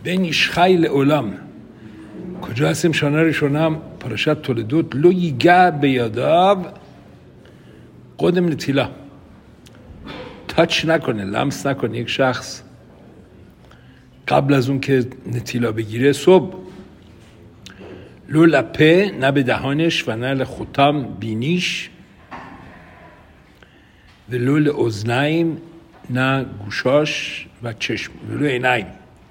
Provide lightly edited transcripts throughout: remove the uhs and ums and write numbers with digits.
בין איש חי לעולם. کجا هستیم؟ شانه رشونم پرشت تولدوت لو یگه بیاداب قدم نتیلا تاچ نکنه، لمس نکنه یک شخص قبل از اون که نتیلا بگیره صبح. لو لپه، نه به دهانش و نه لخوتم بینیش، و لو لعزنیم، نه گوشاش و چشم، و لو عینیم.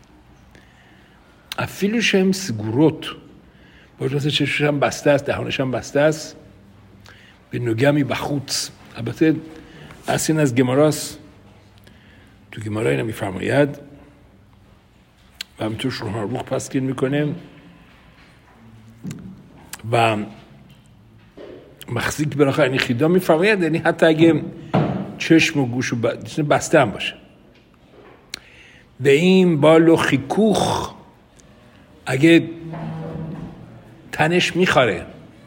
افیلوش هم سگوروت، باید مثل چشمش هم بسته است، دهانش هم بسته است، به نگمی بخوت. البته اصلا از گماراست، تو گمارا اینو میفرماید و همینطور شروع روح پسکین میکنه و مخزیک براخه یعنی خیدا میفرماید، یعنی حتی اگه چشم و گوش و بسته هم باشه. و این بالو خیکوخ، اگه تنش میخوره،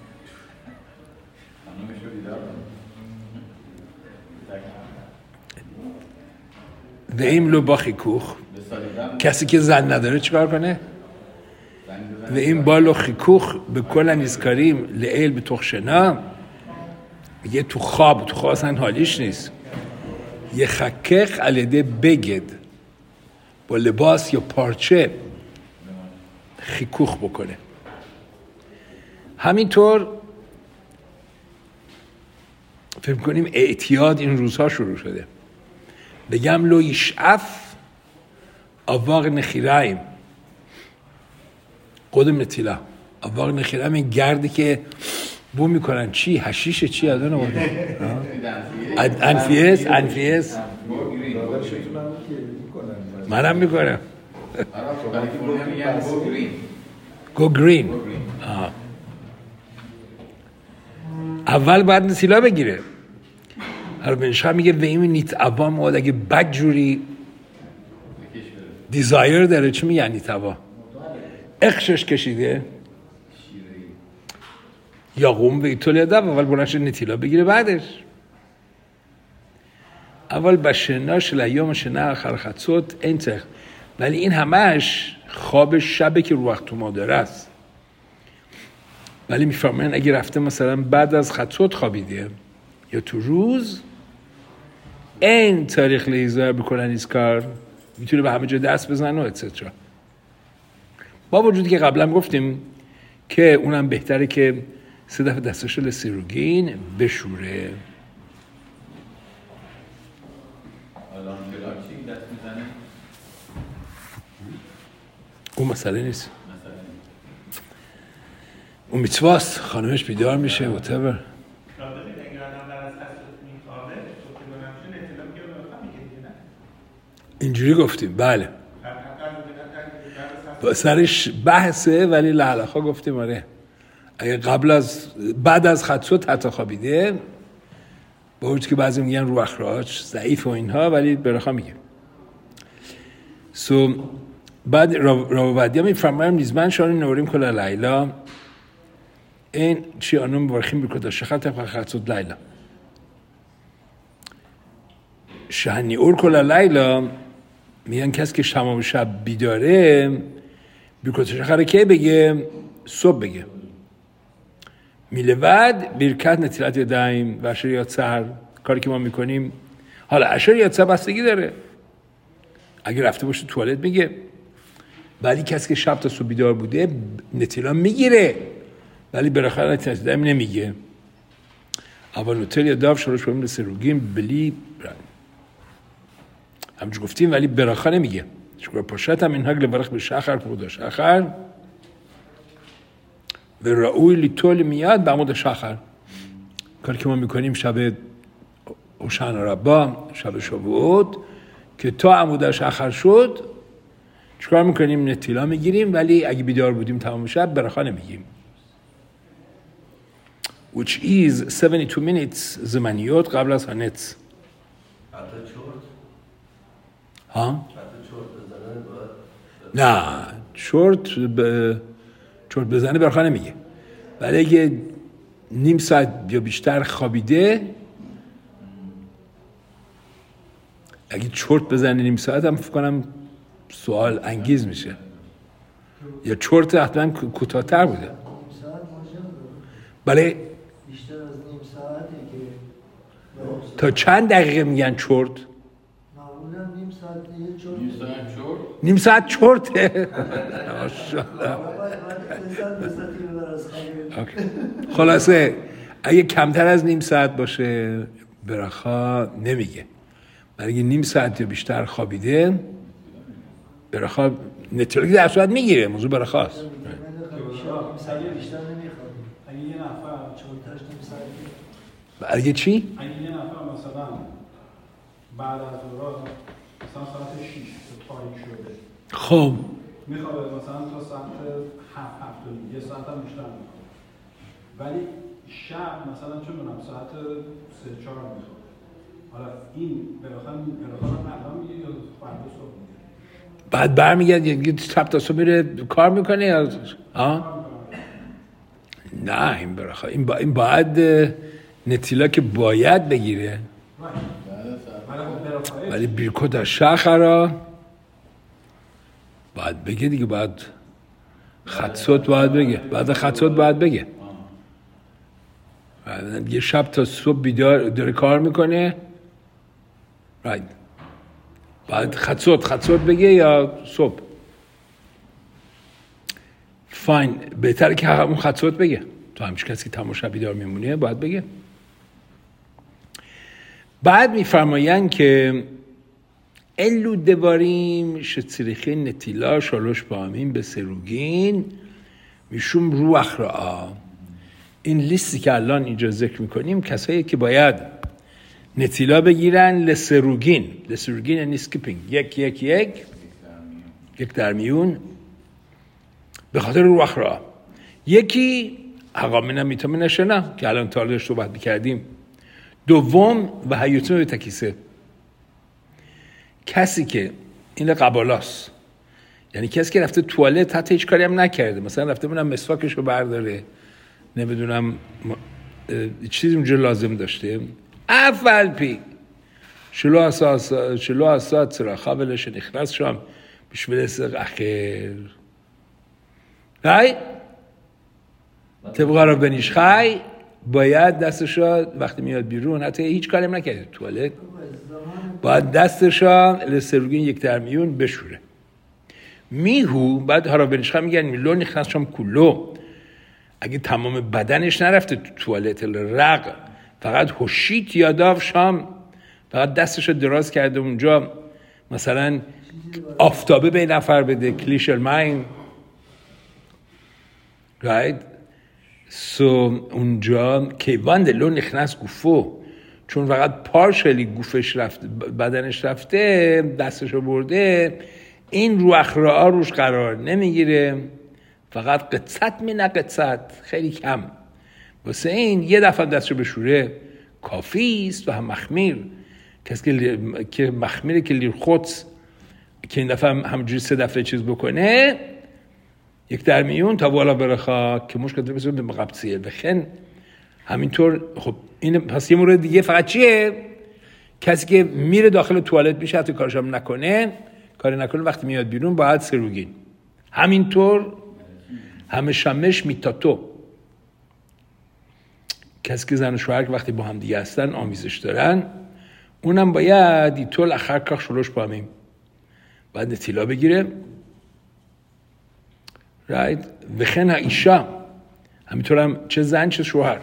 و این لو با خیکوخ، کسی که زن نداره چیکار کنه؟ و این بالو خیکوخ به کل نیزکاریم لیل به تخشنا، میگه تو خواب اصلا حالیش نیست. یه خکق علیده بگد با لباس یا پارچه خیکوخ بکنه. همینطور فکر کنیم اعتیاد این روزها شروع شده. بگم لو یشعف آواق نخیرایم قدم نتیلا. آواق نخیرایم این گردی که بو میکنن چی؟ حشیشه چی؟ ادان آورده انفیس منم میکنم گو گرین. اول باید نتیلا بگیره. هر بنشخه میگه و این نیت عوام مواد اگه بد جوری دیزایر داره، چی میگه نیت عوام؟ اخشش کشیده یا قوم به ایتالیا دب اول بلنش نتیلا بگیره بعدش. اول بشناش لیام شنه آخر خدسوت انتخ، ولی این همش خواب شبه که رو وقت ما داره است. ولی میفرماین اگه رفته مثلا بعد از خدسوت خوابیده یا تو روز، این تاریخ لیزار بکنن ایز کار میتونه به همه جا دست بزنه و اتسترا. با وجودی که قبلا گفتیم که اونم بهتره که 3 دفعه دستاشو لسیروگین بشوره. اون مسئله نیست، اون میتواست خانمش بیدار میشه و تبر. اینجوری گفتیم بله، با سرش بحثه، ولی لحلخا گفتیم آره اگه بعد از خدسوت حتی خوابیده، با وجود که بعضی میگن رو اخراج ضعیف و اینها، ولی برخوا میگیم. بعد راوودی هم میفرمایم نیزمن شان نوریم کلا لیلا این چی آنون برخیم بکرده شخل طبق خدسوت لیلا شهنی اور کلا لیلا. میگن کسی که شما شب بیداره بکرده شخل که بگه صبح بگه میلود بیرکت نتیلت یادایم و اشریات سهر. کاری که ما میکنیم حالا اشریات سهر بستگی داره، اگه رفته باشه توالت میگه، ولی کسی که شب تا صبح بیدار بوده نتیلا میگیره، ولی براخره نتیلت یادایم نمیگه. اول نوتل یا داف شروعش بایم لسیروگین بلی همچون گفتیم، ولی براخره نمیگه. شکر پاشت هم این هگل برخ به شخر پرودا شخر و رعوی لیتول میاد به عمود شخر. کاری که ما میکنیم شب اوشان ربا، شب شبوت که تا عمود شخر شد چکار میکنیم؟ نتیلا میگیریم، ولی اگه بیدار بودیم تمام شب برخا نمیگیم. which is 72 minutes زمانیات قبل از هنت. ها؟ نه چرت بزنه برخوا نمیگه، ولی اگه نیم ساعت یا بیشتر خوابیده، اگه چرت بزنه نیم ساعت هم فکر کنم سوال انگیز میشه. یا چرت حتما کوتاه‌تر بوده. بله بیشتر از نیم ساعته که تا چند دقیقه میگن چرت؟ معمولا نیم ساعت دیگه چرت. نیم ساعت چرته. ماشاءالله. خلاصه اگه کمتر از نیم ساعت باشه برخا نمیگه، ولی اگه نیم ساعت یا بیشتر خوابیده برخا نتیجه در صورت میگیره. موضوع برخاست. بیشتر نمیخواد. اگه یه نفر چهارتاش نیم ساعت اگه چی؟ اگه یه نفر مثلا بعد از ظهر مثلا ساعت 6 تاریک شده خب میخواد مثلا تا ساعت 7 یه ساعت هم بیشتر میخواد، ولی شب مثلا چون میدونم ساعت 3-4 میخواد. حالا این بالاخره الان میگه یا فردا صبح میگه؟ بعد برمیگرد یه شب تا صبح میره کار میکنه یا نه؟ این برخواه این باید نتیلا که باید بگیره، ولی بیرکو در شخرا باید بگه دیگه. باید خدسوت باید بگه، بعد خدسوت باید بگه. بعد یه شب تا صبح بیدار داره کار میکنه راید بعد خدسوت بگه یا صبح. فاین، بهتره که همون خدسوت بگه. تو همچه کسی که تماشا بیدار میمونه باید بگه. بعد میفرمایند که אלו דברים שצריכים נטילה 3 פעמים בסירוגין משום רוח רעה. این لیستی که الان اینجا ذکر میکنیم کسایی که باید نتیلا بگیرن لسروگین یعنی سکیپینگ، یک در میون به خاطر روح راه. یکی حقامنا میتامن شنا که الان تا صحبت میکردیم. دوم و حیوتون به تکیسه، کسی که این قبالاست، یعنی کسی که رفته توالت حتی هیچ کاری هم نکرده، مثلا رفته بونم مسواکشو برداره، نمیدونم چیزی اونجا لازم داشته، اول پی شلو اسات سراخا ولش نخلص شام بشملس اخیر رای طبقا رو بنیش خی باید دستشو وقتی میاد بیرون حتی هیچ کاری هم نکرده توالت باید دستشو لسروگین یک در میون بشوره. میهو بعد هارا بنیش خی میگن میلو نخلص شام کلو، اگه تمام بدنش نرفته تو توالت رق فقط هوشیت یاداف شام فقط دستشو دراز کرده اونجا، مثلا آفتابه به نفر بده کلیشر ماین right اونجا کیوان دلو نخنس گوفو، چون فقط پارشلی گوفش رفته بدنش رفته دستشو برده، این رو اخراها روش قرار نمیگیره، فقط قطعت خیلی کم. واسه این یه دفعه دستشو بشوره کافی است. و هم مخمیر کسی که مخمیره که لیر خودس که این دفعه همجوری 3 دفعه چیز بکنه یک در میون تا والا برخا که مشکل بسید به مقبضیه بخن همینطور. خب این پس یه مورد دیگه فقط چیه؟ کسی که میره داخل توالت میشه حتی کارش هم نکنه وقتی میاد بیرون باید سروگین. همینطور همه شمش میتاتو، کسی که زن و شوهر وقتی با هم دیگه هستن آمیزش دارن اونم باید ایتول اخر کاخ 3 پامیم باید نتیلا بگیره رایت وخن ایشا همینطور هم چه زن چه شوهر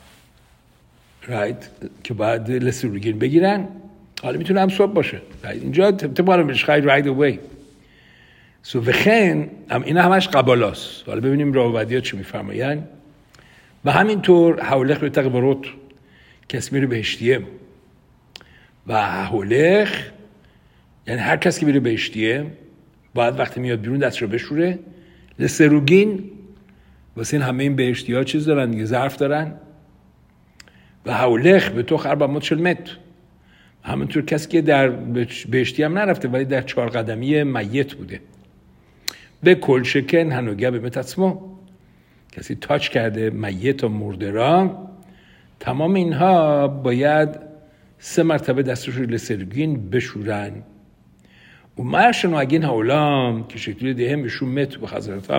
رایت که باید لسروگین بگیرن. حالا میتونه هم صبح باشه رایت اینجا تبقى رو خیلی رایت اوی سو وخن هم اینا همش قبالاست. حالا ببینیم راوودیات چی میفرماین. و همینطور حولخ به تقبروت کسی میره بهشتیه و حولخ یعنی هر کسی که میره بهشتیه باید وقتی میاد بیرون دست رو بشوره لسروگین. واسه این همه این بهشتی ها چیز دارن دیگه، ظرف دارن. و حولخ به تو خرب مت شلمت، همینطور کسی که در بهشتی هم نرفته ولی در 4 قدمی میت بوده. به کل شکن هنوگه به متاسمو، کسی تاچ کرده میت و مردران، تمام اینها باید 3 مرتبه دستش رو لسروگین بشورن. ומה שנוהגין העולם כשתולידיהם ושום מתו בחזרתם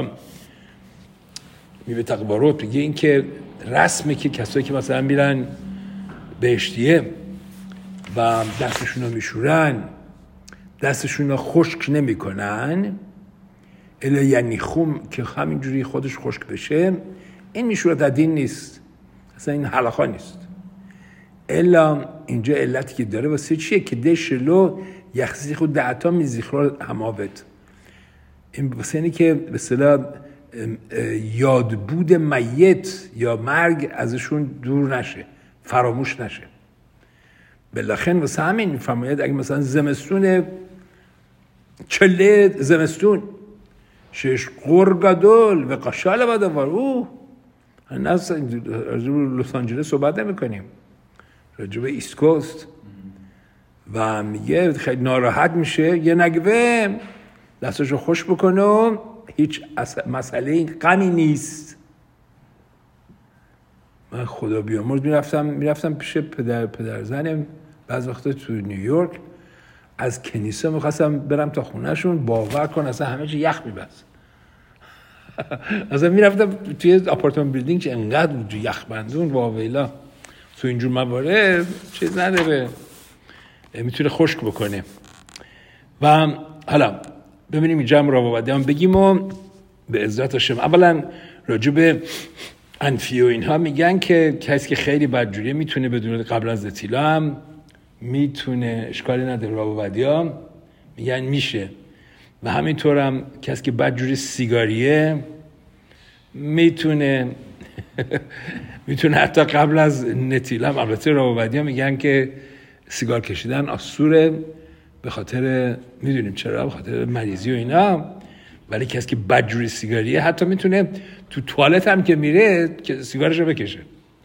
מבית הקברות, בגלל این که رسمه که کسایی که مثلا میرن بهشتیه و دستشون رو میشورن، دستشون رو خشک نمی کنن، الا یعنی خوم که همینجوری خودش خشک بشه، این میشورت دین نیست، اصلا این حلقا نیست. الا اینجا علتی که داره واسه چیه؟ که ده شلو یخزی خود دعتا میزیخرا هماوت، این واسه اینه که به اصطلاح یادبود میت یا مرگ ازشون دور نشه، فراموش نشه. بلاخن واسه همین فرماید اگه مثلا زمستون چله زمستون شش قرگدول و قشال بدوار او الناس راجب لس آنجلس صحبت نمی‌کنیم، راجب ایست کوست، و میگه خیلی ناراحت میشه، یه نگوه دستشو خوش بکنه و هیچ مسئله غمی نیست. من خدا بیامرز میرفتم پیش پدر زنم بعض وقتا تو نیویورک، از کنیسه میخواستم برم تا خونهشون، باور کن اصلا همه چی یخ میبست. اصلا میرفتم توی آپارتمان بیلدینگ چه انقدر بود یخ بندون واویلا، تو اینجور موارد چیز نداره، میتونه خشک بکنه. و حالا ببینیم اینجا هم راوبدیان بگیم و به عزت هاشم. اولا راجب انفی و اینها میگن که کسی که خیلی بدجوریه میتونه بدون قبل از اطلاع هم میتونه، اشکالی نداره، راوبدیان میگن میشه. و همینطور هم کسی که بدجوری سیگاریه میتونه حتی قبل از نتیله هم. البته راوبدیان میگن که سیگار کشیدن آسوره، به خاطر میدونیم چرا، به خاطر مریضی و اینا. ولی کسی که بدجوری سیگاریه حتی میتونه تو توالت هم که میره که سیگارش رو بکشه.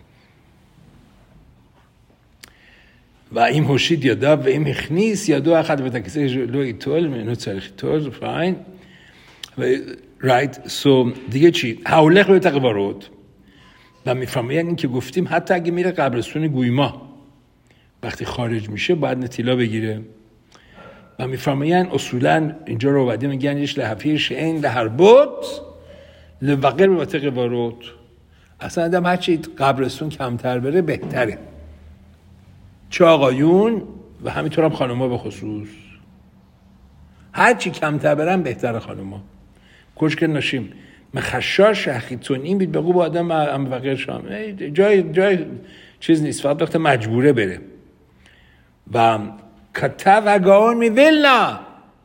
و این هوشید یادا و این مخنیس یادو اخد به تکیسه لو ایتول منو تاریخی تول فاین رایت. سو دیگه چی؟ حولق به تقوارود و میفرماین این که گفتیم حتی اگه میره قبرستون گویما وقتی خارج میشه باید نتیلا بگیره. و میفرماین اصولا اینجا رو بعدی میگن یش لحفیش این لهر بود لوقر به تقوارود. اصلا آدم هرچی قبرستون کمتر بره بهتره، چه آقایون و همینطور هم خانوما به خصوص، هرچی کمتر برن بهتره خانوما. کشک ناشیم مخشاش اخیتون این بید بگو با آدم هم وقیر شام جای چیز نیست، فقط وقت مجبوره بره. و کتا و گاون میولنا،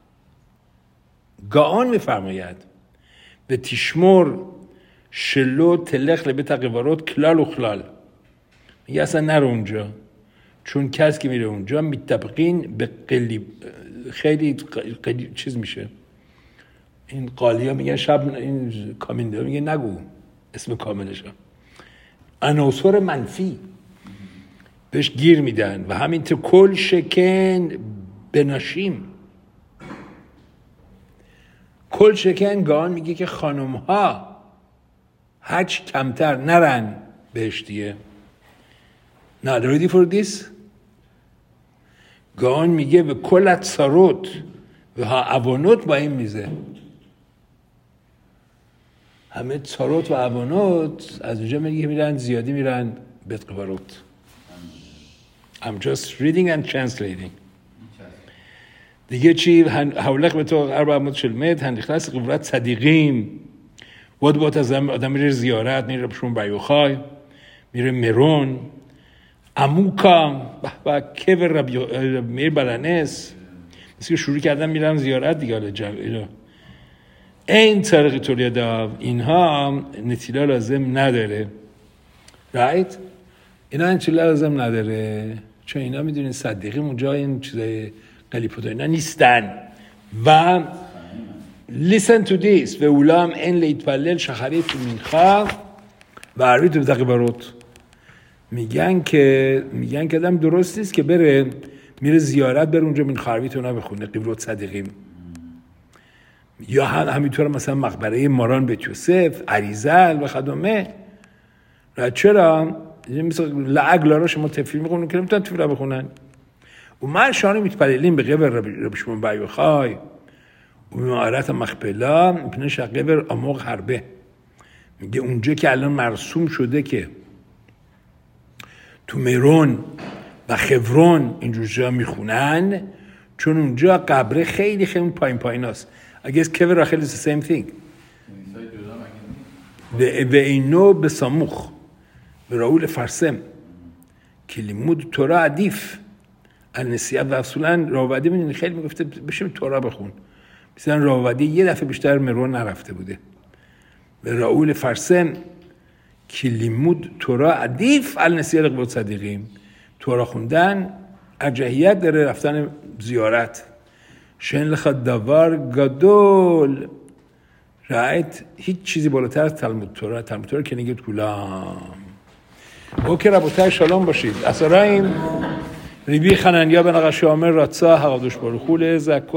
گاون میفرماید به تشمور شلو تلخ لبه تقوارات کلال و خلال، میگه اصلا نرو اونجا، چون کسی که میره اونجا میتبقین به خیلی چیز میشه. این قالی ها میگن شب، این کامینده ها میگن نگو اسم کاملش ها، عناصر منفی بهش گیر میدن. و همینطور کل شکن بناشیم، کل شکن گان میگه که خانم ها هرچی کمتر نرن بهشتیه. Not ready for this؟ گان میگه به کلت ساروت و ها اوانوت با این میزه، همه ساروت و اوانوت از اونجا میگه میرن زیادی میرن بیت قباروت. I'm just reading and translating. دیگه چی؟ حولق به تو 400 متر هندیخلاص قبرات صدیقیم واد از آدم میره زیارت، میره بشون بیوخای، میره مرون اموکا و کبر ربی میر بلنس، مثل که شروع کردن میرن زیارت دیگه. حالا این طریق تولیدا اینها نتیلا لازم نداره، رایت؟ اینا نتیلا لازم نداره چون اینا میدونین صدیقیم اونجا این چیزای قلیپوتا اینا نیستن. و listen to this و اولام این لیتپلل شخری تو مینخا و عربی تو بتقباروت. میگن که آدم درست نیست که میره زیارت بره اونجا من خروی تو نبخونه قبروت صدیقیم، یا همینطور مثلا مقبره ماران بیت یوسف، عریزل و خدامه. چرا؟ مثلا لعگلارا شما تفیل میخونن که نمیتونن تفیل بخونن. ומה שענו מתפללים בקבר רבי שמעון בר יוחאי ובמערת המכפלה מפני שהקבר عمق הרבה. میگه اونجا که الان مرسوم شده که تو میرون و خبرون اینجور جا میخونن چون اونجا قبره خیلی خیلی پایین هست. I guess کبر راخل is the same thing. و اینو به ساموخ به راول فرسم که لیمود تورا عدیف النسیت و اصولا راودی میدونی خیلی میگفته بشیم تورا بخون. مثلا راودی یه دفعه بیشتر میرون نرفته بوده. به راول فرسم که لیمود تورا عدیف النسیت قبول صدیقیم تورا خوندن ارجحیت داره رفتن زیارت. شن لخد دوار گدول رایت هیچ چیزی بالاتر از تلمود تورا که نگید کلام. اوکی ربوتای شالوم باشید. اسرایم ریبی خننیا بن قشامر راتسا حقادوش برخول زکو